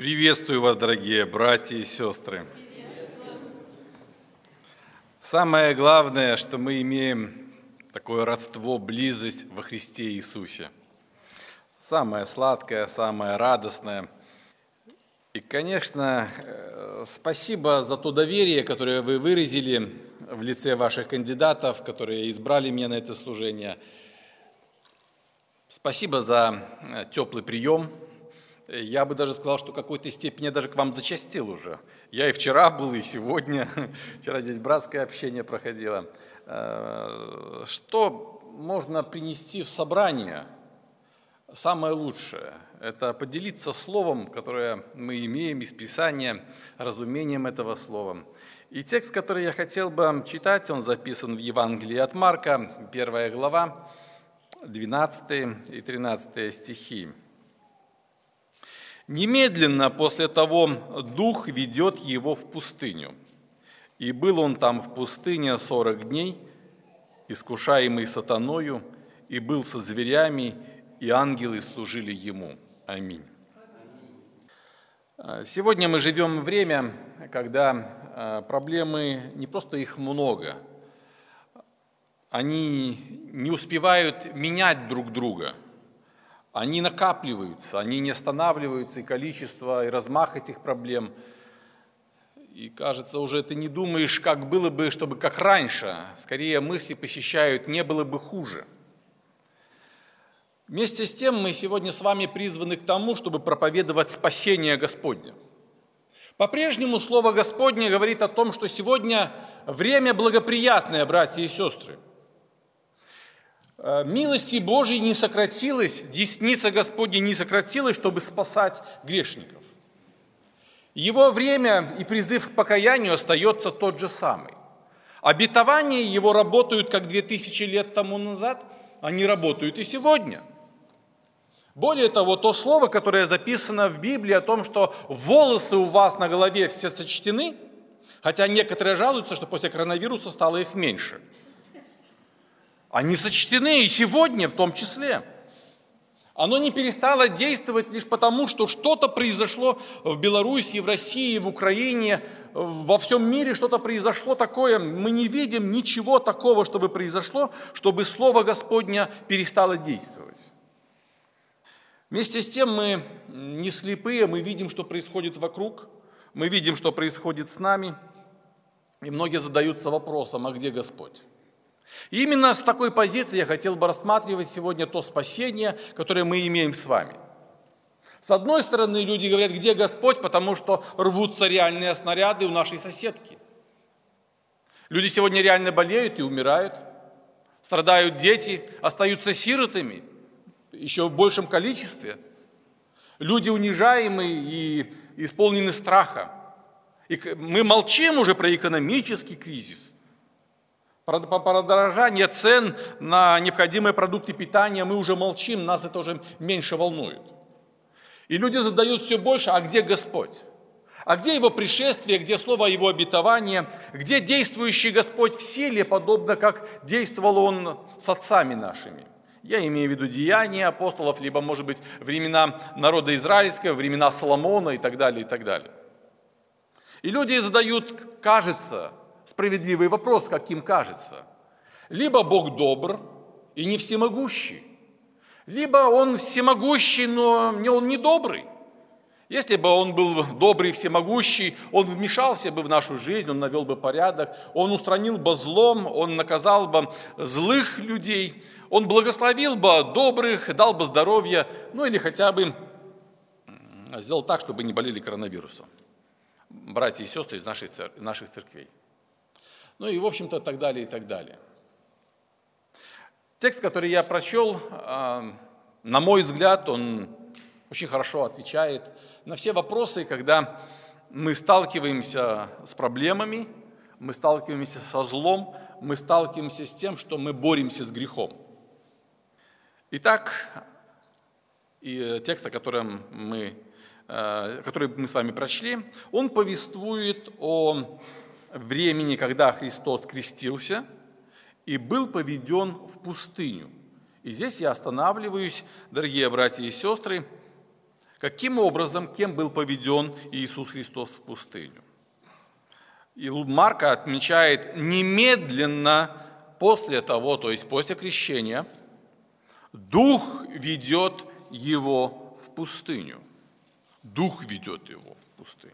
Приветствую вас, дорогие братья и сестры. Самое главное, что мы имеем такое родство, близость во Христе Иисусе. Самое сладкое, самое радостное. И, конечно, спасибо за то доверие, которое вы выразили в лице ваших кандидатов, которые избрали меня на это служение. Спасибо за теплый прием. Я бы даже сказал, что в какой-то степени я даже к вам зачастил уже. Я и вчера был, и сегодня. Вчера здесь братское общение проходило. Что можно принести в собрание? Самое лучшее – это поделиться словом, которое мы имеем из Писания, разумением этого слова. И текст, который я хотел бы читать, он записан в Евангелии от Марка, 1 глава, 12 и 13 стихи. «Немедленно после того Дух ведет его в пустыню. И был он там в пустыне 40 дней, искушаемый сатаною, и был со зверями, и ангелы служили ему». Аминь. Сегодня мы живем в время, когда проблемы, не просто их много, они не успевают менять друг друга. Они накапливаются, они не останавливаются, и количество, и размах этих проблем. И кажется, уже ты не думаешь, как было бы, чтобы как раньше. Скорее мысли посещают, не было бы хуже. Вместе с тем мы сегодня с вами призваны к тому, чтобы проповедовать спасение Господне. По-прежнему Слово Господне говорит о том, что сегодня время благоприятное, братья и сестры. Милости Божьей не сократилась, десница Господня не сократилась, чтобы спасать грешников. Его время и призыв к покаянию остается тот же самый. Обетования Его работают, как 2000 лет тому назад, они работают и сегодня. Более того, то слово, которое записано в Библии о том, что волосы у вас на голове все сочтены, хотя некоторые жалуются, что после коронавируса стало их меньше. Они сочтены и сегодня в том числе. Оно не перестало действовать лишь потому, что что-то произошло в Беларуси, в России, в Украине, во всем мире что-то произошло такое. Мы не видим ничего такого, чтобы произошло, чтобы Слово Господне перестало действовать. Вместе с тем мы не слепые, мы видим, что происходит вокруг, мы видим, что происходит с нами, и многие задаются вопросом, а где Господь? И именно с такой позиции я хотел бы рассматривать сегодня то спасение, которое мы имеем с вами. С одной стороны, люди говорят, где Господь, потому что рвутся реальные снаряды у нашей соседки. Люди сегодня реально болеют и умирают, страдают дети, остаются сиротами, еще в большем количестве. Люди унижаемы и исполнены страха. И мы молчим уже про экономический кризис. Про подорожание цен на необходимые продукты питания мы уже молчим, нас это уже меньше волнует. И люди задают все больше, а где Господь? А где Его пришествие, где слово Его обетования, где действующий Господь в силе, подобно как действовал Он с отцами нашими? Я имею в виду деяния апостолов, либо, может быть, времена народа израильского, времена Соломона и так далее, и так далее. И люди задают, кажется, справедливый вопрос, как им кажется. Либо Бог добр и не всемогущий, либо Он всемогущий, но Он не добрый. Если бы Он был добрый и всемогущий, Он вмешался бы в нашу жизнь, Он навел бы порядок, Он устранил бы злом, Он наказал бы злых людей, Он благословил бы добрых, дал бы здоровье, ну или хотя бы сделал так, чтобы не болели коронавирусом. Братья и сестры из наших церквей. Ну и, в общем-то, так далее и так далее. Текст, который я прочел, на мой взгляд, он очень хорошо отвечает на все вопросы, когда мы сталкиваемся с проблемами, мы сталкиваемся со злом, мы сталкиваемся с тем, что мы боремся с грехом. Итак, и текст, который мы с вами прочли, он повествует о времени, когда Христос крестился и был поведен в пустыню. И здесь я останавливаюсь, дорогие братья и сестры, Каким образом, кем был поведен Иисус Христос в пустыню? И Марка отмечает немедленно после того, то есть после крещения, Дух ведет его в пустыню. Дух ведет его в пустыню.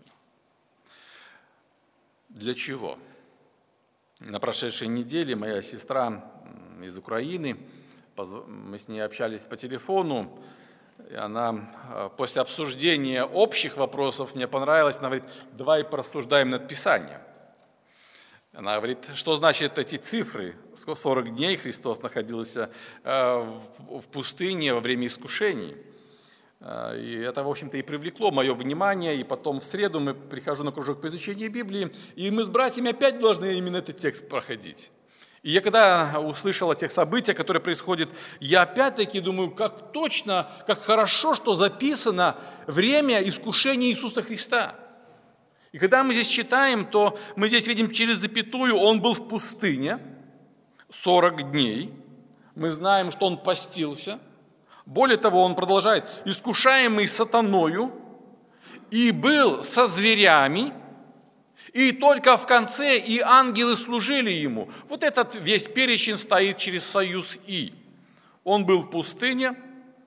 Для чего? На прошедшей неделе моя сестра из Украины, мы с ней общались по телефону, и она после обсуждения общих вопросов, мне понравилось, она говорит, давай порассуждаем над Писанием. Она говорит, что значит эти цифры? 40 дней Христос находился в пустыне во время искушений. И это, в общем-то, и привлекло мое внимание. И потом в среду мы прихожу на кружок по изучению Библии, и мы с братьями опять должны именно этот текст проходить. И я когда услышал о тех событиях, которые происходят, я опять-таки думаю, как точно, как хорошо, что записано время искушения Иисуса Христа. И когда мы здесь читаем, то мы здесь видим через запятую, он был в пустыне 40 дней. Мы знаем, что он постился. Более того, он продолжает, искушаемый сатаною, и был со зверями, и только в конце и ангелы служили ему. Вот этот весь перечень стоит через союз «и». Он был в пустыне,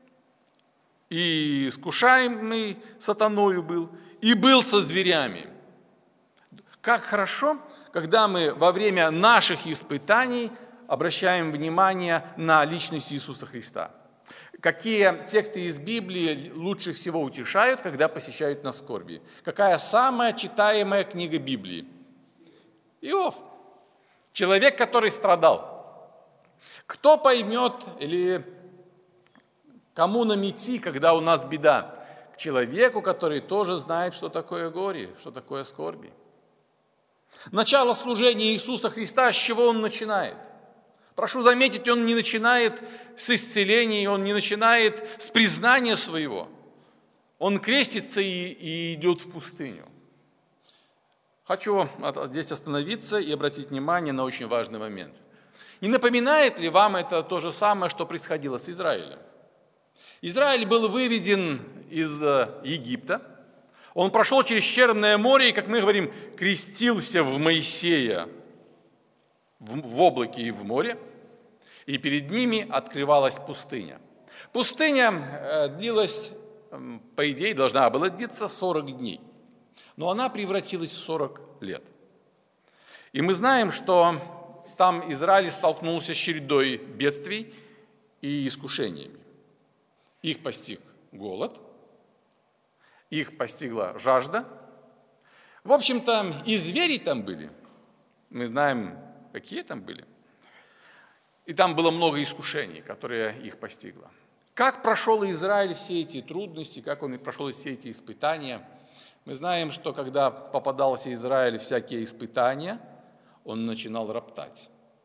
и искушаемый сатаною был, и был со зверями. Как хорошо, когда мы во время наших испытаний обращаем внимание на личность Иисуса Христа. Какие тексты из Библии лучше всего утешают, когда посещают на скорби? Какая самая читаемая книга Библии? Иов. Человек, который страдал. Кто поймет или кому намети, когда у нас беда? К человеку, который тоже знает, что такое горе, что такое скорби. Начало служения Иисуса Христа, с чего он начинает? Прошу заметить, он не начинает с исцеления, он не начинает с признания своего. Он крестится и идет в пустыню. Хочу здесь остановиться и обратить внимание на очень важный момент. Не напоминает ли вам это то же самое, что происходило с Израилем? Израиль был выведен из Египта. Он прошел через Черное море и, как мы говорим, крестился в Моисея в облаке и в море, и перед ними открывалась пустыня. Пустыня длилась, по идее, должна была длиться 40 дней, но она превратилась в 40 лет. И мы знаем, что там Израиль столкнулся с чередой бедствий и искушениями. Их постиг голод, их постигла жажда. В общем-то, и звери там были. Мы знаем, какие там были. И там было много искушений, которые их постигло. Как прошел Израиль все эти трудности, как он прошел все эти испытания? Мы знаем, что когда попадался Израиль всякие испытания, он начинал роптать.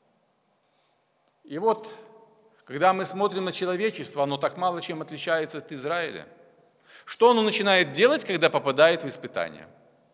И вот, когда мы смотрим на человечество, оно так мало чем отличается от Израиля. Что оно начинает делать, когда попадает в испытания?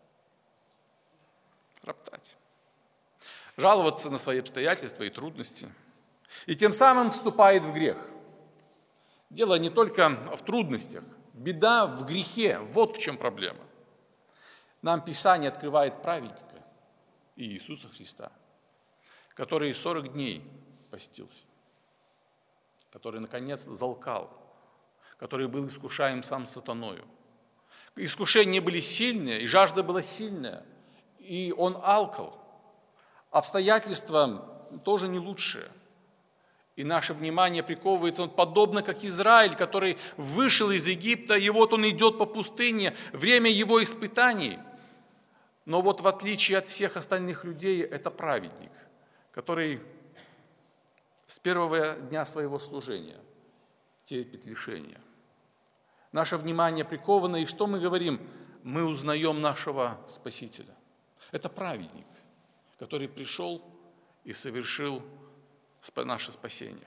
Роптать. Жаловаться на свои обстоятельства и трудности. И тем самым вступает в грех. Дело не только в трудностях. Беда в грехе. Вот в чем проблема. Нам Писание открывает праведника Иисуса Христа, который 40 дней постился, который, наконец, взалкал, который был искушаем сам сатаною. Искушения были сильные, и жажда была сильная, и он алкал. Обстоятельства тоже не лучшие. И наше внимание приковывается, он подобно как Израиль, который вышел из Египта, и вот он идет по пустыне, время его испытаний. Но вот в отличие от всех остальных людей, это праведник, который с первого дня своего служения терпит лишения. Наше внимание приковано, и что мы говорим? Мы узнаем нашего Спасителя. Это праведник, который пришел и совершил наше спасение.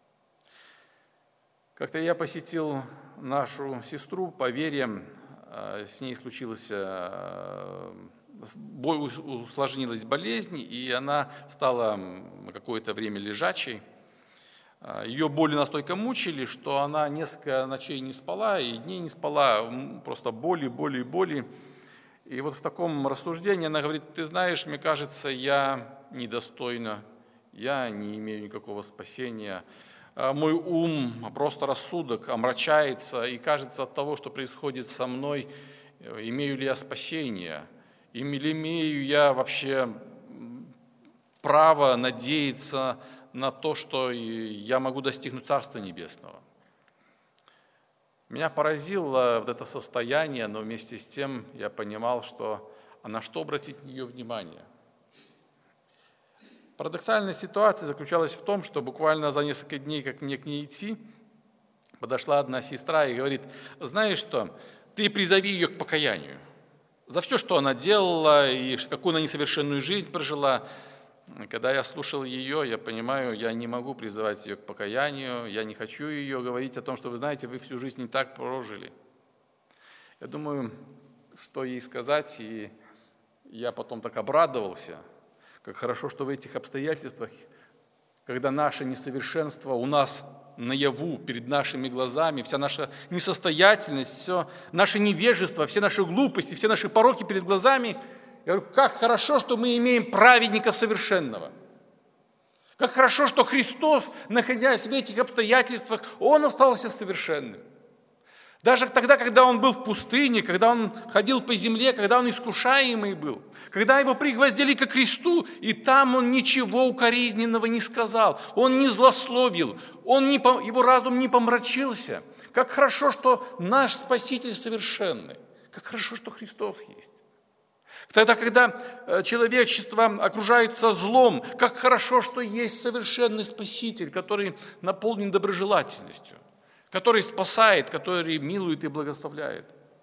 Как-то я посетил нашу сестру по вере, с ней усложнилась болезнь, и она стала какое-то время лежачей. Ее боли настолько мучили, что она несколько ночей не спала и дней не спала, просто боли, боли, боли. И вот в таком рассуждении она говорит: ты знаешь, мне кажется, я недостойна, я не имею никакого спасения, мой ум, просто рассудок омрачается, и кажется от того, что происходит со мной, имею ли я спасение, или имею я вообще право надеяться на то, что я могу достигнуть Царства Небесного. Меня поразило вот это состояние, но вместе с тем я понимал, что на что обратить ее внимание. Парадоксальная ситуация заключалась в том, что буквально за несколько дней, как мне к ней идти, подошла одна сестра и говорит: знаешь что, ты призови ее к покаянию за все, что она делала и какую она несовершенную жизнь прожила. Когда я слушал ее, я понимаю, я не могу призывать ее к покаянию, я не хочу ее говорить о том, что вы знаете, вы всю жизнь не так прожили. Я думаю, что ей сказать, и я потом так обрадовался, как хорошо, что в этих обстоятельствах, когда наше несовершенство у нас наяву, перед нашими глазами, вся наша несостоятельность, все наше невежество, все наши глупости, все наши пороки перед глазами, я говорю, как хорошо, что мы имеем праведника совершенного. Как хорошо, что Христос, находясь в этих обстоятельствах, Он остался совершенным. Даже тогда, когда Он был в пустыне, когда Он ходил по земле, когда Он искушаемый был, когда Его пригвоздили ко кресту, и там Он ничего укоризненного не сказал, Он не злословил, Его разум не помрачился. Как хорошо, что наш Спаситель совершенный. Как хорошо, что Христос есть. Тогда, когда человечество окружается злом, как хорошо, что есть совершенный Спаситель, который наполнен доброжелательностью, который спасает, который милует и благословляет.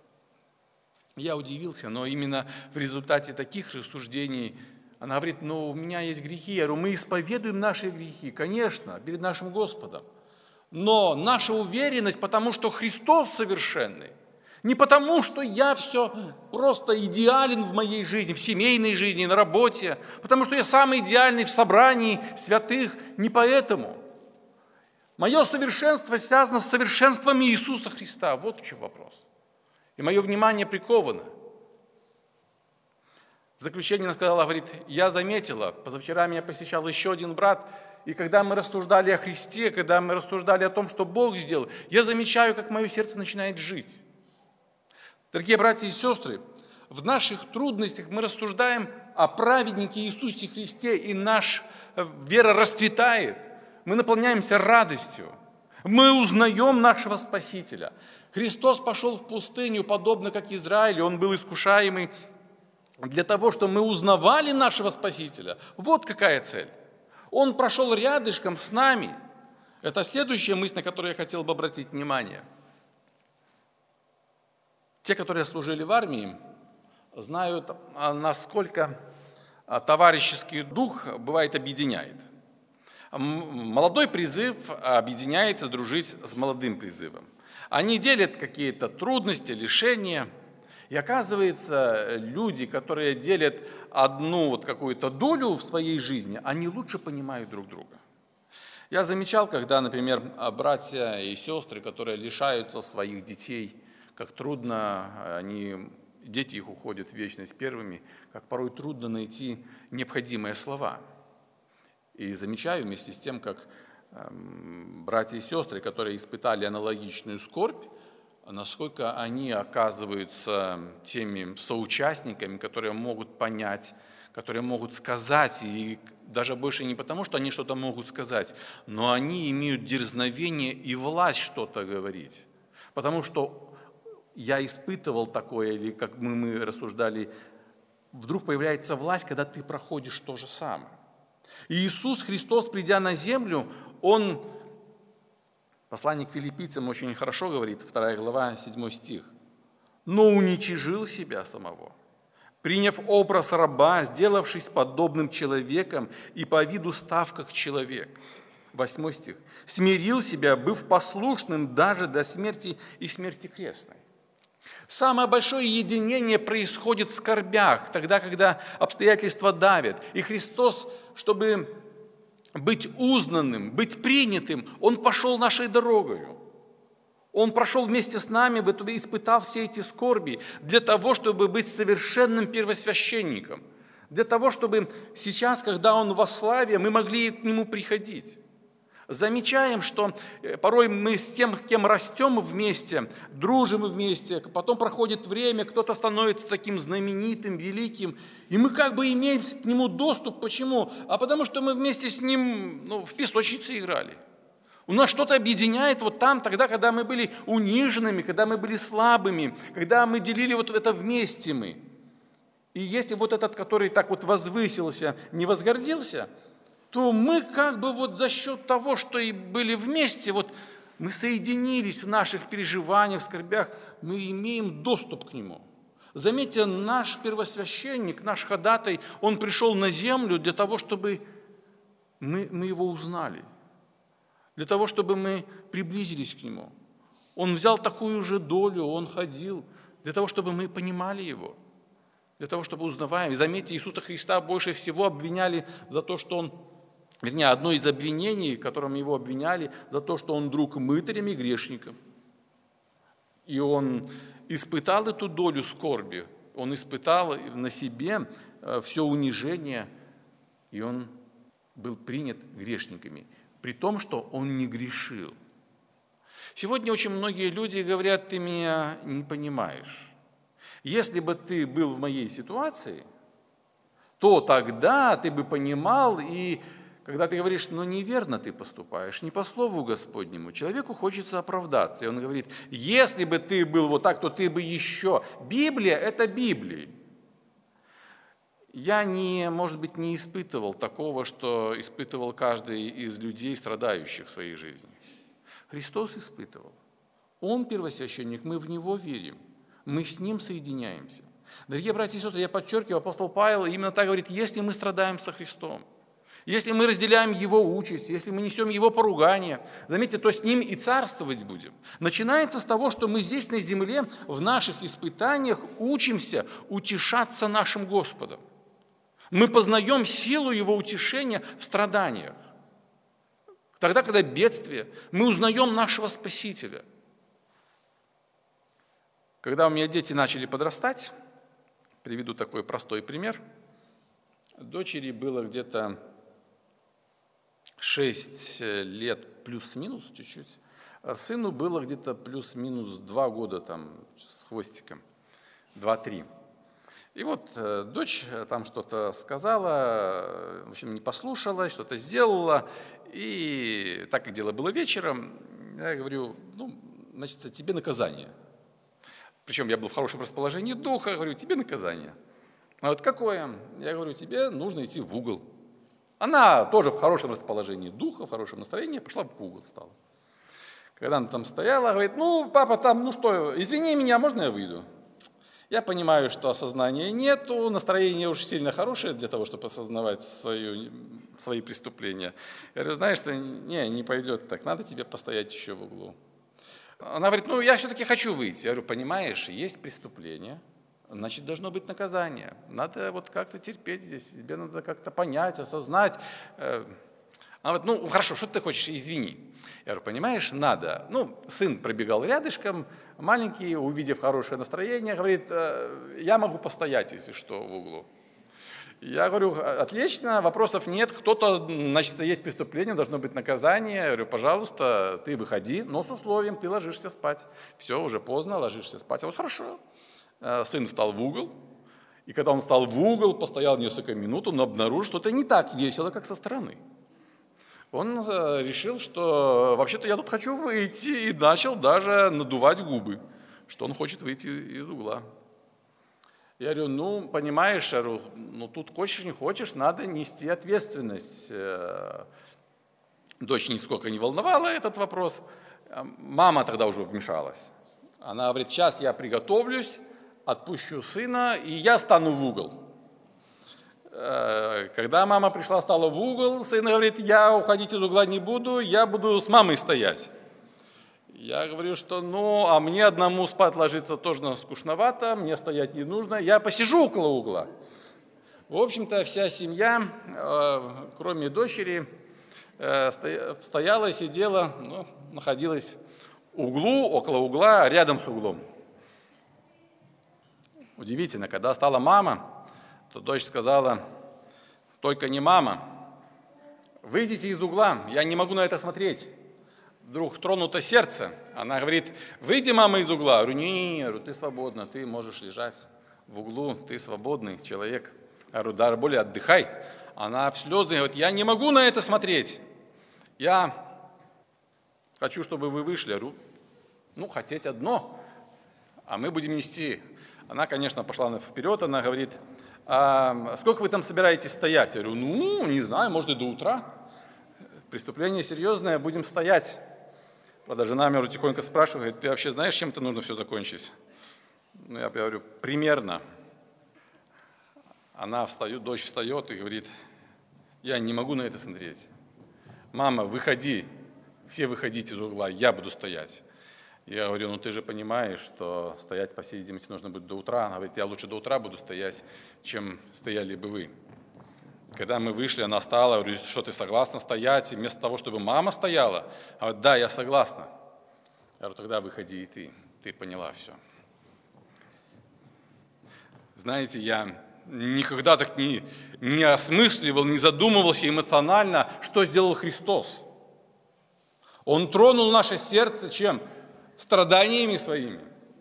Я удивился, но именно в результате таких рассуждений она говорит: у меня есть грехи. Я говорю: мы исповедуем наши грехи, конечно, перед нашим Господом. Но наша уверенность, потому что Христос совершенный, не потому, что я все просто идеален в моей жизни, в семейной жизни, на работе, потому что я самый идеальный в собрании святых, не поэтому. Мое совершенство связано с совершенством Иисуса Христа. Вот в чем вопрос. И мое внимание приковано. В заключение она сказала, говорит: я заметила, позавчера меня посещал еще один брат, и когда мы рассуждали о Христе, когда мы рассуждали о том, что Бог сделал, я замечаю, как мое сердце начинает жить. Дорогие братья и сестры, в наших трудностях мы рассуждаем о праведнике Иисусе Христе, и наша вера расцветает. Мы наполняемся радостью. Мы узнаем нашего Спасителя. Христос пошел в пустыню, подобно как Израиль, Он был искушаемый для того, чтобы мы узнавали нашего Спасителя. Вот какая цель. Он прошел рядышком с нами. Это следующая мысль, на которую я хотел бы обратить внимание. Те, которые служили в армии, знают, насколько товарищеский дух бывает объединяет. Молодой призыв объединяется дружить с молодым призывом. Они делят какие-то трудности, лишения. И оказывается, люди, которые делят одну какую-то долю в своей жизни, они лучше понимают друг друга. Я замечал, когда, например, братья и сестры, которые лишаются своих детей, как трудно дети их уходят в вечность первыми, как порой трудно найти необходимые слова. И замечаю вместе с тем, как братья и сестры, которые испытали аналогичную скорбь, насколько они оказываются теми соучастниками, которые могут понять, которые могут сказать, и даже больше не потому, что они что-то могут сказать, но они имеют дерзновение и власть что-то говорить. Потому что я испытывал такое, или как мы рассуждали, вдруг появляется власть, когда ты проходишь то же самое. И Иисус Христос, придя на землю, Он, посланник филиппийцам очень хорошо говорит, 2 глава, 7 стих, «но уничижил себя самого, приняв образ раба, сделавшись подобным человеком и по виду став как человек». 8 стих, «смирил себя, быв послушным даже до смерти и смерти крестной». Самое большое единение происходит в скорбях, тогда, когда обстоятельства давят. И Христос, чтобы быть узнанным, быть принятым, Он пошел нашей дорогою. Он прошел вместе с нами, испытал все эти скорби для того, чтобы быть совершенным первосвященником, для того, чтобы сейчас, когда Он во славе, мы могли к Нему приходить. Замечаем, что порой мы с тем, кем растем вместе, дружим вместе, потом проходит время, кто-то становится таким знаменитым, великим, и мы как бы имеем к нему доступ. Почему? А потому что мы вместе с ним в песочнице играли. У нас что-то объединяет вот там, тогда, когда мы были униженными, когда мы были слабыми, когда мы делили вот это вместе мы. И если вот этот, который так вот возвысился, не возгордился, то мы как бы вот за счет того, что и были вместе, вот мы соединились в наших переживаниях, скорбях, мы имеем доступ к Нему. Заметьте, наш первосвященник, наш ходатай, он пришел на землю для того, чтобы мы Его узнали, для того, чтобы мы приблизились к Нему. Он взял такую же долю, Он ходил, для того, чтобы мы понимали Его, для того, чтобы узнаваем. И заметьте, Иисуса Христа больше всего обвиняли за то, что Он, одно из обвинений, которым Его обвиняли, за то, что Он друг мытарям и грешникам. И Он испытал эту долю скорби, Он испытал на себе все унижение, и Он был принят грешниками, при том, что Он не грешил. Сегодня очень многие люди говорят: ты меня не понимаешь. Если бы ты был в моей ситуации, то тогда ты бы понимал, и когда ты говоришь: ну неверно ты поступаешь, не по слову Господнему, человеку хочется оправдаться. И он говорит: если бы ты был вот так, то ты бы еще. Библия – это Библия. Я, может быть, не испытывал такого, что испытывал каждый из людей, страдающих в своей жизни. Христос испытывал. Он первосвященник, мы в Него верим, мы с Ним соединяемся. Дорогие братья и сестры, я подчеркиваю, апостол Павел именно так говорит: если мы страдаем со Христом, если мы разделяем Его участь, если мы несем Его поругание, заметьте, то с Ним и царствовать будем. Начинается с того, что мы здесь на земле в наших испытаниях учимся утешаться нашим Господом. Мы познаем силу Его утешения в страданиях. Тогда, когда бедствие, мы узнаем нашего Спасителя. Когда у меня дети начали подрастать, приведу такой простой пример. Дочери было где-то 6 лет плюс-минус чуть-чуть, а сыну было где-то плюс-минус 2 года там, с хвостиком, 2-3. И вот дочь там что-то сказала, в общем, не послушалась, что-то сделала, и так как дело было вечером, я говорю: ну, значит, тебе наказание. Причем я был в хорошем расположении духа, говорю: тебе наказание. А вот какое? Я говорю: тебе нужно идти в угол. Она тоже в хорошем расположении духа, в хорошем настроении, пошла в угол, стала. Когда она там стояла, говорит: ну, папа, там, ну что, извини меня, можно я выйду? Я понимаю, что осознания нету, настроение уж сильно хорошее для того, чтобы осознавать свои преступления. Я говорю: знаешь, что не пойдет так, надо тебе постоять еще в углу. Она говорит: ну, я все-таки хочу выйти. Я говорю: понимаешь, есть преступление, значит, должно быть наказание. Надо вот как-то терпеть здесь, тебе надо как-то понять, осознать. Она говорит: ну, хорошо, что ты хочешь, извини. Я говорю: понимаешь, надо. Ну, сын пробегал рядышком, маленький, увидев хорошее настроение, говорит: я могу постоять, если что, в углу. Я говорю: отлично, вопросов нет, кто-то, значит, есть преступление, должно быть наказание. Я говорю: пожалуйста, ты выходи, но с условием, ты ложишься спать. Все, уже поздно, ложишься спать. Я говорю: хорошо. Сын встал в угол, и когда он встал в угол, постоял несколько минут, он обнаружил, что это не так весело, как со стороны. Он решил, что вообще-то я тут хочу выйти, и начал даже надувать губы, что он хочет выйти из угла. Я говорю: ну, понимаешь, ну тут хочешь не хочешь, надо нести ответственность. Дочь нисколько не волновала этот вопрос. Мама тогда уже вмешалась. Она говорит: сейчас я приготовлюсь, отпущу сына, и я стану в угол. Когда мама пришла, стала в угол, сын говорит: я уходить из угла не буду, я буду с мамой стоять. Я говорю, что ну, а мне одному спать ложиться тоже скучновато, мне стоять не нужно, я посижу около угла. В общем-то, вся семья, кроме дочери, стояла, сидела, находилась в углу, около угла, рядом с углом. Удивительно, когда стала мама, то дочь сказала: только не мама, выйдите из угла, я не могу на это смотреть. Вдруг тронуто сердце, она говорит: выйди, мама, из угла. Я говорю: не, ты свободна, ты можешь лежать в углу, ты свободный человек. Я говорю: да, более отдыхай. Она в слезы говорит: я не могу на это смотреть, я хочу, чтобы вы вышли. Я говорю: хотеть одно, а мы будем нести. Она, конечно, пошла вперед, она говорит: а сколько вы там собираетесь стоять? Я говорю: не знаю, может, и до утра. Преступление серьезное, будем стоять. Правда, жена меня уже тихонько спрашивает: говорит: ты вообще знаешь, чем это нужно все закончить? Я говорю: примерно. Она встает, дочь встает и говорит: я не могу на это смотреть. Мама, выходи, все выходите из угла, я буду стоять. Я говорю: ты же понимаешь, что стоять, по всей видимости, нужно будет до утра. Она говорит: я лучше до утра буду стоять, чем стояли бы вы. Когда мы вышли, она встала, я говорю: что, ты согласна стоять? И вместо того, чтобы мама стояла, она говорит: да, я согласна. Я говорю: тогда выходи и ты поняла все. Знаете, я никогда так не осмысливал, не задумывался эмоционально, что сделал Христос. Он тронул наше сердце чем? Страданиями своими.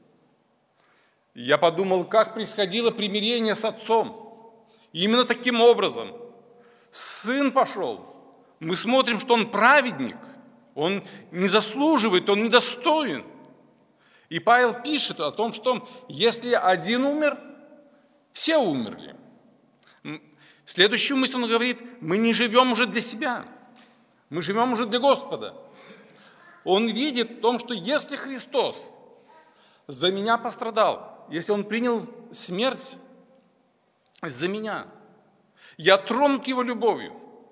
Я подумал, как происходило примирение с отцом. И именно таким образом сын пошел. Мы смотрим, что он праведник, он не заслуживает, он недостоин. И Павел пишет о том, что если один умер, все умерли. Следующую мысль он говорит: мы не живем уже для себя, мы живем уже для Господа. Он видит в том, что если Христос за меня пострадал, если Он принял смерть за меня, я тронут Его любовью.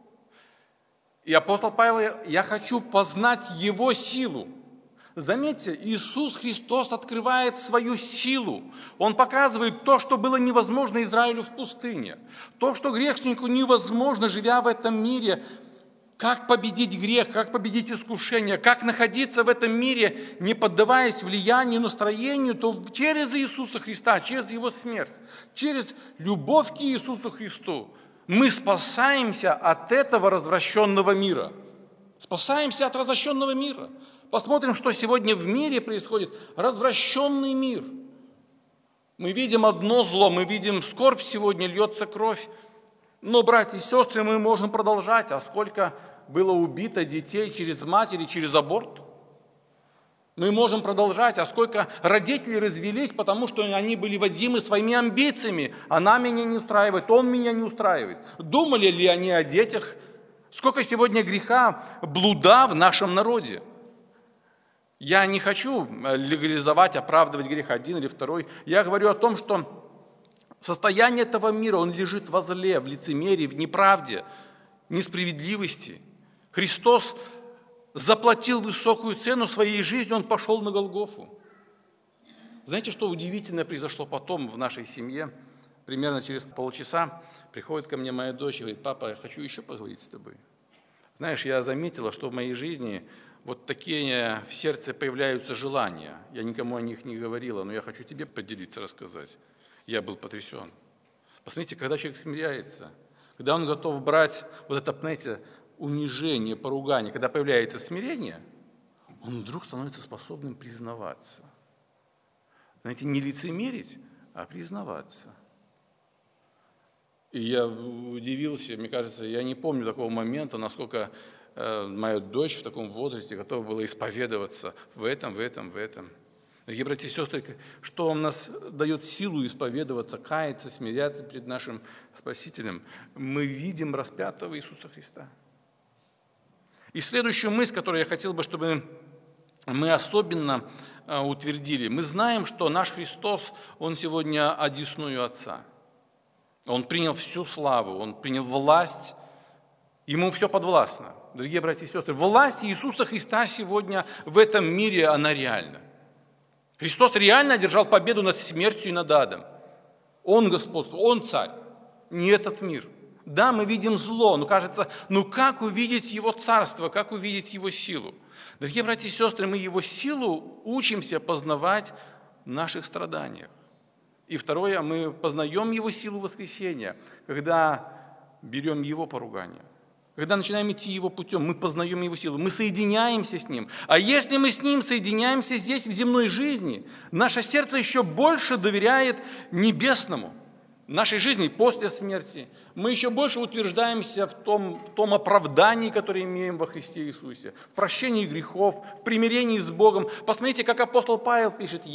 И апостол Павел: я хочу познать Его силу. Заметьте, Иисус Христос открывает свою силу. Он показывает то, что было невозможно Израилю в пустыне. То, что грешнику невозможно, живя в этом мире. Как победить грех, как победить искушение, как находиться в этом мире, не поддаваясь влиянию, настроению, то через Иисуса Христа, через Его смерть, через любовь к Иисусу Христу мы спасаемся от этого развращенного мира. Спасаемся от развращенного мира. Посмотрим, что сегодня в мире происходит. Развращенный мир. Мы видим одно зло, мы видим скорбь сегодня, льется кровь. Но, братья и сестры, мы можем продолжать. А сколько было убито детей через матери, через аборт? Мы можем продолжать. А сколько родителей развелись, потому что они были водимы своими амбициями. Она меня не устраивает, он меня не устраивает. Думали ли они о детях? Сколько сегодня греха, блуда в нашем народе? Я не хочу легализовать, оправдывать грех один или второй. Я говорю о том, что состояние этого мира, он лежит во зле, в лицемерии, в неправде, несправедливости. Христос заплатил высокую цену своей жизни, Он пошел на Голгофу. Знаете, что удивительное произошло потом в нашей семье? Примерно через полчаса приходит ко мне моя дочь и говорит: папа, я хочу еще поговорить с тобой. Знаешь, я заметила, что в моей жизни вот такие в сердце появляются желания. Я никому о них не говорила, но я хочу тебе поделиться, рассказать. Я был потрясен. Посмотрите, когда человек смиряется, когда он готов брать вот это, знаете, унижение, поругание, когда появляется смирение, он вдруг становится способным признаваться. Знаете, не лицемерить, а признаваться. И я удивился, мне кажется, я не помню такого момента, насколько моя дочь в таком возрасте готова была исповедоваться в этом. Дорогие братья и сестры, что он нас дает силу исповедоваться, каяться, смиряться перед нашим Спасителем? Мы видим распятого Иисуса Христа. И следующую мысль, которую я хотел бы, чтобы мы особенно утвердили. Мы знаем, что наш Христос, Он сегодня одесную Отца. Он принял всю славу, Он принял власть, Ему все подвластно. Дорогие братья и сестры, власть Иисуса Христа сегодня в этом мире, она реальна. Христос реально одержал победу над смертью и над адом. Он господствует, Он царь, не этот мир. Да, мы видим зло, но кажется, ну как увидеть Его царство, как увидеть Его силу? Дорогие братья и сестры, мы Его силу учимся познавать в наших страданиях. И второе, мы познаем Его силу воскресения, когда берем Его поругание. Когда начинаем идти Его путем, мы познаем Его силу, мы соединяемся с Ним. А если мы с Ним соединяемся здесь, в земной жизни, наше сердце еще больше доверяет небесному, нашей жизни после смерти. Мы еще больше утверждаемся в том оправдании, которое имеем во Христе Иисусе, в прощении грехов, в примирении с Богом. Посмотрите, как апостол Павел пишет,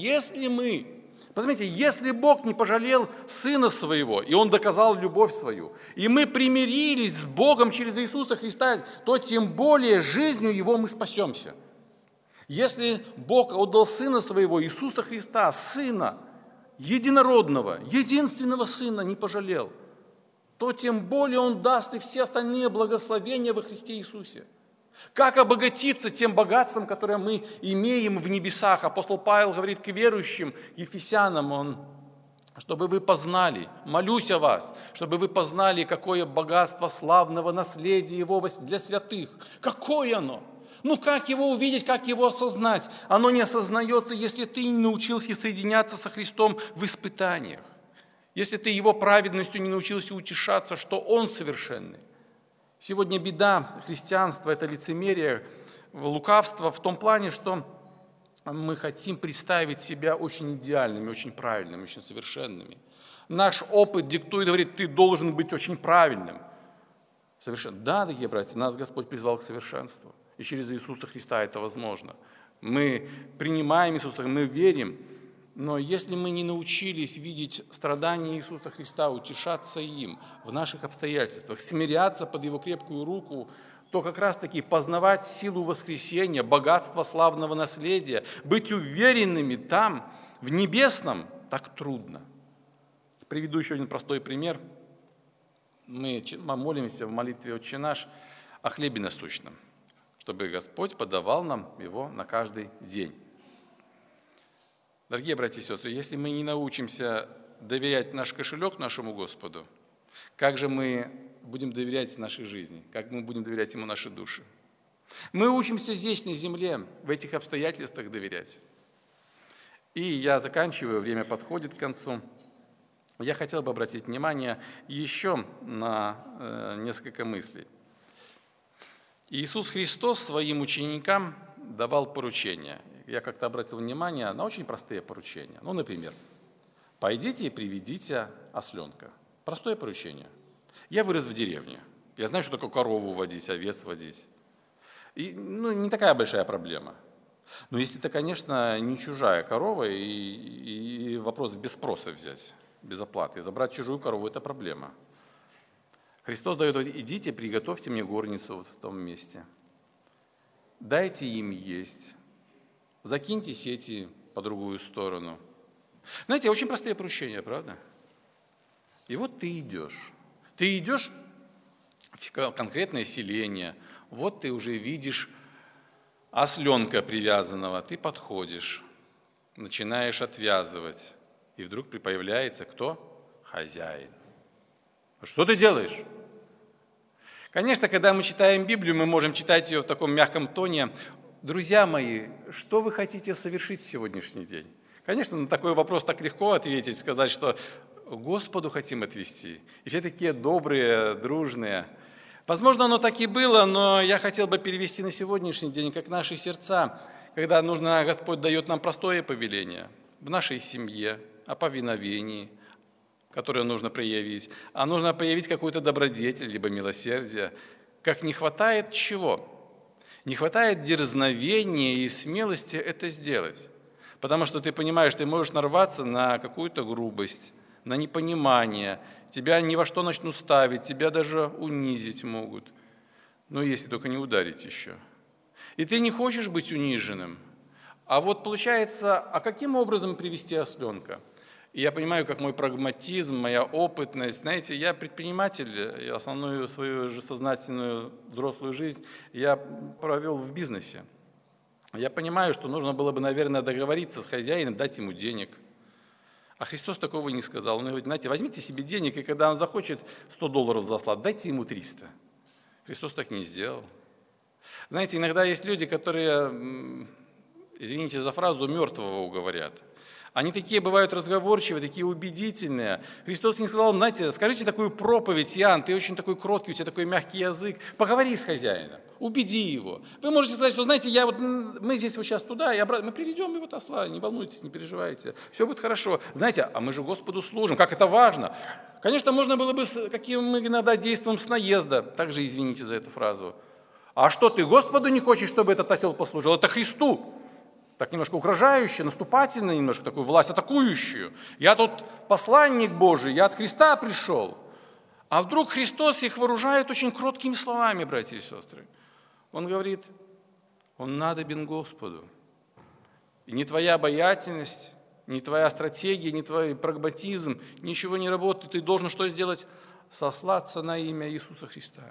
если Бог не пожалел Сына Своего, и Он доказал любовь Свою, и мы примирились с Богом через Иисуса Христа, то тем более жизнью Его мы спасемся. Если Бог отдал Сына Своего, Иисуса Христа, Сына, единородного, единственного Сына не пожалел, то тем более Он даст и все остальные благословения во Христе Иисусе. Как обогатиться тем богатством, которое мы имеем в небесах? Апостол Павел говорит к верующим ефесянам, чтобы вы познали, молюсь о вас, чтобы вы познали, какое богатство славного наследия Его для святых. Какое оно? Как его увидеть, как его осознать? Оно не осознается, если ты не научился соединяться со Христом в испытаниях. Если ты Его праведностью не научился утешаться, что Он совершенный. Сегодня беда христианства – это лицемерие, лукавство в том плане, что мы хотим представить себя очень идеальными, очень правильными, очень совершенными. Наш опыт диктует, говорит, ты должен быть очень правильным. Совершенно. Да, дорогие братья, нас Господь призвал к совершенству. И через Иисуса Христа это возможно. Мы принимаем Иисуса, мы верим. Но если мы не научились видеть страдания Иисуса Христа, утешаться им в наших обстоятельствах, смиряться под Его крепкую руку, то как раз-таки познавать силу воскресения, богатство славного наследия, быть уверенными там, в небесном, так трудно. Приведу еще один простой пример. Мы молимся в молитве «Отче наш» о хлебе насущном, чтобы Господь подавал нам его на каждый день. Дорогие братья и сестры, если мы не научимся доверять наш кошелек нашему Господу, как же мы будем доверять нашей жизни, как мы будем доверять Ему наши души? Мы учимся здесь, на земле, в этих обстоятельствах доверять. И я заканчиваю, время подходит к концу. Я хотел бы обратить внимание еще на несколько мыслей. Иисус Христос своим ученикам давал поручения. Я как-то обратил внимание на очень простые поручения. Например, пойдите и приведите осленка. Простое поручение. Я вырос в деревне. Я знаю, что такое корову водить, овец водить. И, не такая большая проблема. Но если это, конечно, не чужая корова, и вопрос без спроса взять, без оплаты. Забрать чужую корову – это проблема. Христос дает: идите, приготовьте мне горницу в том месте. Дайте им есть. Закиньте сети по другую сторону. Знаете, очень простые поручения, правда? И вот ты идешь. Ты идешь в конкретное селение. Вот ты уже видишь осленка привязанного. Ты подходишь, начинаешь отвязывать. И вдруг появляется кто? Хозяин. Что ты делаешь? Конечно, когда мы читаем Библию, мы можем читать ее в таком мягком тоне. Друзья мои, что вы хотите совершить в сегодняшний день? Конечно, на такой вопрос так легко ответить, сказать, что Господу хотим отвести. И все такие добрые, дружные. Возможно, оно так и было, но я хотел бы перевести на сегодняшний день, как наши сердца, когда Господь дает нам простое повеление в нашей семье, о повиновении, которое нужно проявить, а нужно проявить какую-то добродетель, либо милосердие. Как не хватает чего? Не хватает дерзновения и смелости это сделать. Потому что ты понимаешь, ты можешь нарваться на какую-то грубость, на непонимание, тебя ни во что начнут ставить, тебя даже унизить могут. Но если только не ударить еще. И ты не хочешь быть униженным. А вот получается, каким образом привести осленка? И я понимаю, как мой прагматизм, моя опытность, знаете, я предприниматель, и основную свою же сознательную взрослую жизнь я провел в бизнесе. Я понимаю, что нужно было бы, наверное, договориться с хозяином, дать ему денег. А Христос такого не сказал. Он говорит, знаете, возьмите себе денег, и когда он захочет $100 заслать, дайте ему 300. Христос так не сделал. Знаете, иногда есть люди, которые, извините за фразу, мертвого уговорят. Они такие бывают разговорчивые, такие убедительные. Христос не сказал, знаете, скажите такую проповедь, Иоанн, ты очень такой кроткий, у тебя такой мягкий язык. Поговори с хозяином, убеди его. Вы можете сказать, что, знаете, мы здесь вот сейчас туда, и обратно, мы приведем его осла, не волнуйтесь, не переживайте, все будет хорошо. Знаете, а мы же Господу служим, как это важно. Конечно, можно было бы, каким мы иногда действуем с наезда, также извините за эту фразу. А что ты Господу не хочешь, чтобы этот осел послужил? Это Христу. Так немножко угрожающе, наступательно немножко, такую власть атакующую. Я тут посланник Божий, я от Христа пришел. А вдруг Христос их вооружает очень кроткими словами, братья и сестры. Он говорит, он надобен Господу. И ни твоя обаятельность, ни твоя стратегия, ни твой прагматизм, ничего не работает. Ты должен что сделать? Сослаться на имя Иисуса Христа.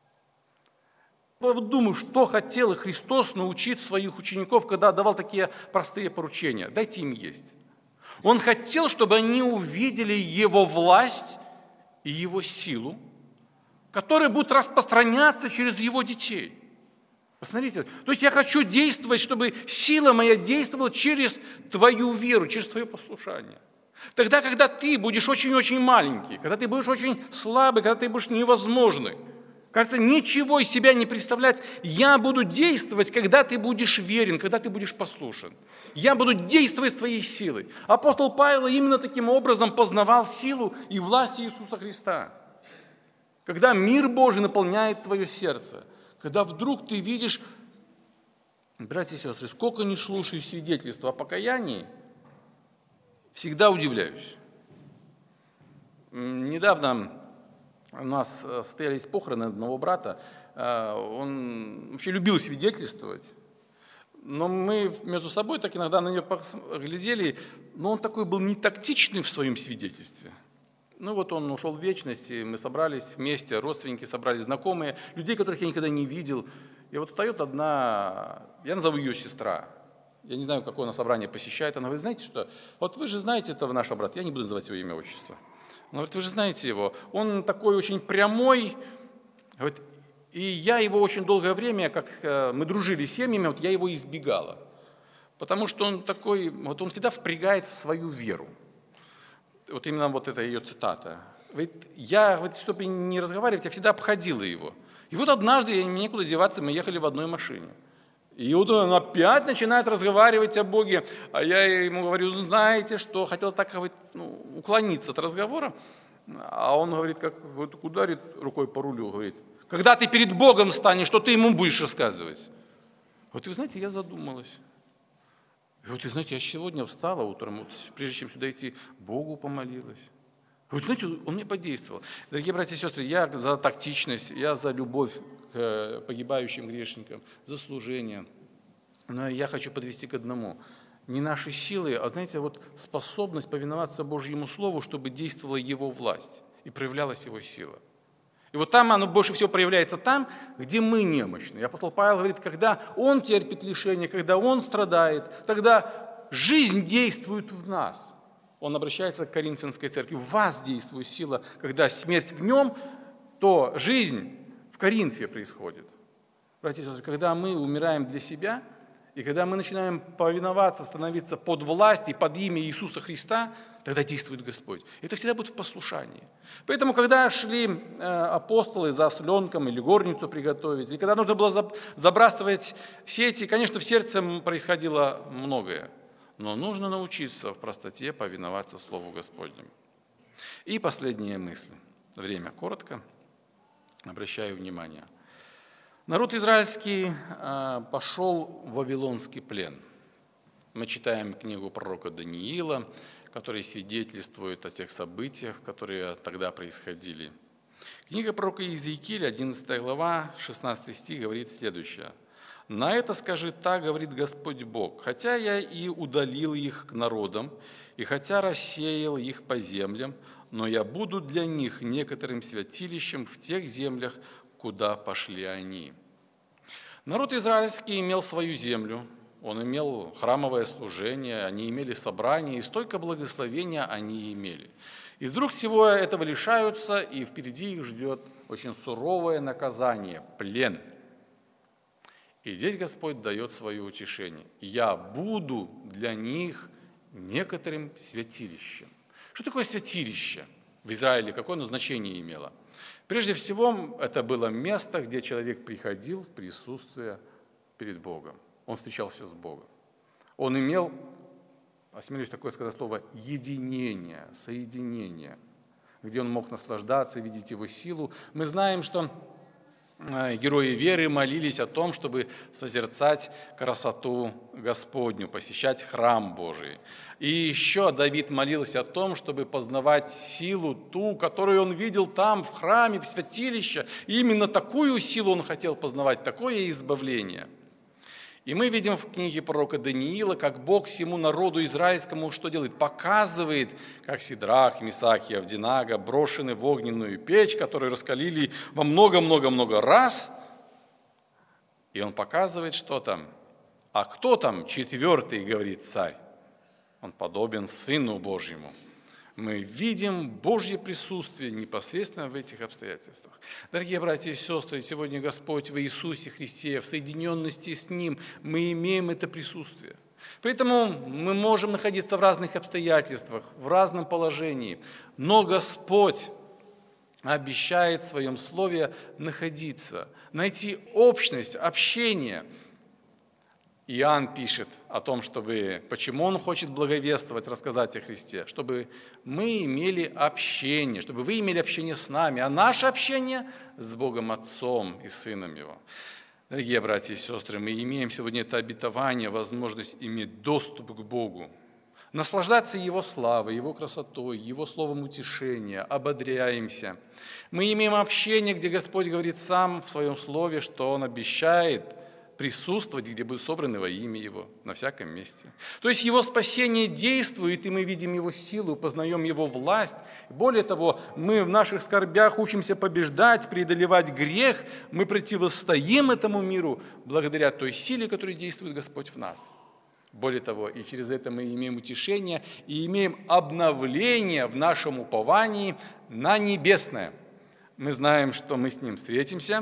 Я вот думаю, что хотел Христос научить своих учеников, когда давал такие простые поручения. Дайте им есть. Он хотел, чтобы они увидели Его власть и Его силу, которая будет распространяться через Его детей. Посмотрите, то есть я хочу действовать, чтобы сила моя действовала через твою веру, через твое послушание. Тогда, когда ты будешь очень-очень маленький, когда ты будешь очень слабый, когда ты будешь невозможный, кажется, ничего из себя не представлять. Я буду действовать, когда ты будешь верен, когда ты будешь послушен. Я буду действовать своей силой. Апостол Павел именно таким образом познавал силу и власть Иисуса Христа. Когда мир Божий наполняет твое сердце, когда вдруг ты видишь, братья и сестры, сколько не слушаю свидетельства о покаянии, всегда удивляюсь. Недавно у нас состоялись похороны одного брата, он вообще любил свидетельствовать, но мы между собой так иногда на него глядели, но он такой был не тактичный в своем свидетельстве. Ну вот он ушел в вечность, и мы собрались вместе, родственники собрались, знакомые, людей, которых я никогда не видел. И вот встает одна, я назову ее сестра, я не знаю, какое она собрание посещает, она говорит, знаете что, вот вы же знаете этого нашего брата, я не буду называть его имя, отчество. Он говорит, вы же знаете его, он такой очень прямой, говорит, и я его очень долгое время, как мы дружили с семьями, вот я его избегала, потому что он такой, вот он всегда впрягает в свою веру. Вот именно вот это ее цитата. Говорит, я, вот, чтобы не разговаривать, я всегда обходила его. И вот однажды, мне некуда деваться, мы ехали в одной машине. И вот он опять начинает разговаривать о Боге, а я ему говорю, знаете что, хотел так уклониться от разговора, а он говорит, как вот ударит рукой по рулю, говорит, когда ты перед Богом станешь, что ты ему будешь рассказывать? Вот вы знаете, я задумалась. И вот, вы знаете, я сегодня встала утром, вот, прежде чем сюда идти, Богу помолилась. Вот, знаете, он мне подействовал. Дорогие братья и сестры, я за тактичность, я за любовь к погибающим грешникам, за служение. Но я хочу подвести к одному. Не наши силы, а, знаете, вот способность повиноваться Божьему Слову, чтобы действовала Его власть и проявлялась Его сила. И вот там оно больше всего проявляется там, где мы немощны. И апостол Павел говорит, когда он терпит лишение, когда он страдает, тогда жизнь действует в нас. Он обращается к Коринфянской церкви. В вас действует сила, когда смерть в нем, то жизнь в Коринфе происходит. Братья и сестры, когда мы умираем для себя, и когда мы начинаем повиноваться, становиться под власть и под имя Иисуса Христа, тогда действует Господь. Это всегда будет в послушании. Поэтому, когда шли апостолы за осленком или горницу приготовить, или когда нужно было забрасывать сети, конечно, в сердце происходило многое. Но нужно научиться в простоте повиноваться Слову Господнему. И последняя мысль. Время коротко. Обращаю внимание. Народ израильский пошел в вавилонский плен. Мы читаем книгу пророка Даниила, который свидетельствует о тех событиях, которые тогда происходили. Книга пророка Иезекииля, 11 глава, 16 стих, говорит следующее. «На это скажи так, говорит Господь Бог, хотя я и удалил их к народам, и хотя рассеял их по землям, но я буду для них некоторым святилищем в тех землях, куда пошли они». Народ израильский имел свою землю, Он имел храмовое служение, они имели собрание, и столько благословения они имели. И вдруг всего этого лишаются, и впереди их ждет очень суровое наказание – плен. И здесь Господь дает свое утешение. «Я буду для них некоторым святилищем». Что такое святилище в Израиле? Какое оно значение имело? Прежде всего, это было место, где человек приходил в присутствие перед Богом. Он встречался с Богом. Он имел, осмелюсь такое сказать слово, единение, соединение, где он мог наслаждаться, видеть его силу. Мы знаем, что герои веры молились о том, чтобы созерцать красоту Господню, посещать храм Божий. И еще Давид молился о том, чтобы познавать силу ту, которую он видел там, в храме, в святилище. И именно такую силу он хотел познавать, такое избавление. И мы видим в книге пророка Даниила, как Бог всему народу израильскому что делает? Показывает, как Сидрах, Месах и Авдинага брошены в огненную печь, которую раскалили во много-много-много раз. И он показывает, что там. А кто там четвертый, говорит царь? Он подобен Сыну Божьему. Мы видим Божье присутствие непосредственно в этих обстоятельствах. Дорогие братья и сестры, сегодня Господь в Иисусе Христе, в соединенности с Ним, мы имеем это присутствие. Поэтому мы можем находиться в разных обстоятельствах, в разном положении, но Господь обещает в Своем Слове находиться, найти общность, общение. Иоанн пишет о том, почему он хочет благовествовать, рассказать о Христе, чтобы мы имели общение, чтобы вы имели общение с нами, а наше общение с Богом Отцом и Сыном Его. Дорогие братья и сестры, мы имеем сегодня это обетование, возможность иметь доступ к Богу, наслаждаться Его славой, Его красотой, Его словом утешения, ободряемся. Мы имеем общение, где Господь говорит сам в Своем Слове, что Он обещает присутствовать, где будут собраны во имя Его, на всяком месте. То есть Его спасение действует, и мы видим Его силу, познаем Его власть. Более того, мы в наших скорбях учимся побеждать, преодолевать грех, мы противостоим этому миру благодаря той силе, которая действует Господь в нас. Более того, и через это мы имеем утешение и имеем обновление в нашем уповании на небесное. Мы знаем, что мы с Ним встретимся,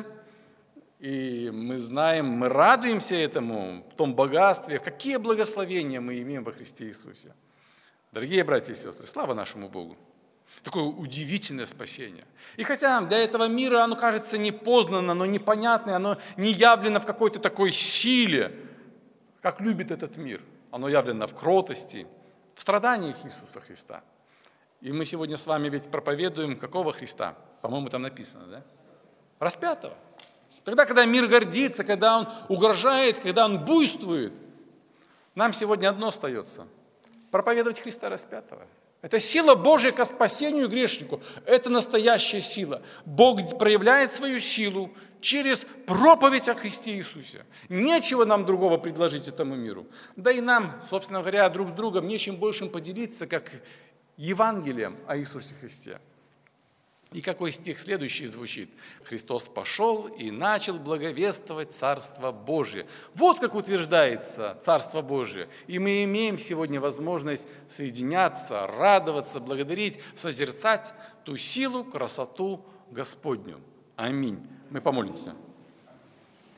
и мы знаем, мы радуемся этому, в том богатстве, какие благословения мы имеем во Христе Иисусе. Дорогие братья и сестры, слава нашему Богу! Такое удивительное спасение. И хотя для этого мира оно кажется непознанно, оно непонятное, оно не явлено в какой-то такой силе, как любит этот мир. Оно явлено в кротости, в страданиях Иисуса Христа. И мы сегодня с вами ведь проповедуем какого Христа? По-моему, там написано, да? Распятого. Тогда, когда мир гордится, когда он угрожает, когда он буйствует, нам сегодня одно остается – проповедовать Христа распятого. Это сила Божья ко спасению грешнику. Это настоящая сила. Бог проявляет свою силу через проповедь о Христе Иисусе. Нечего нам другого предложить этому миру. Да и нам, собственно говоря, друг с другом нечем большим поделиться, как Евангелием о Иисусе Христе. И какой стих следующий звучит? Христос пошел и начал благовествовать Царство Божие. Вот как утверждается Царство Божие. И мы имеем сегодня возможность соединяться, радоваться, благодарить, созерцать ту силу, красоту Господню. Аминь. Мы помолимся.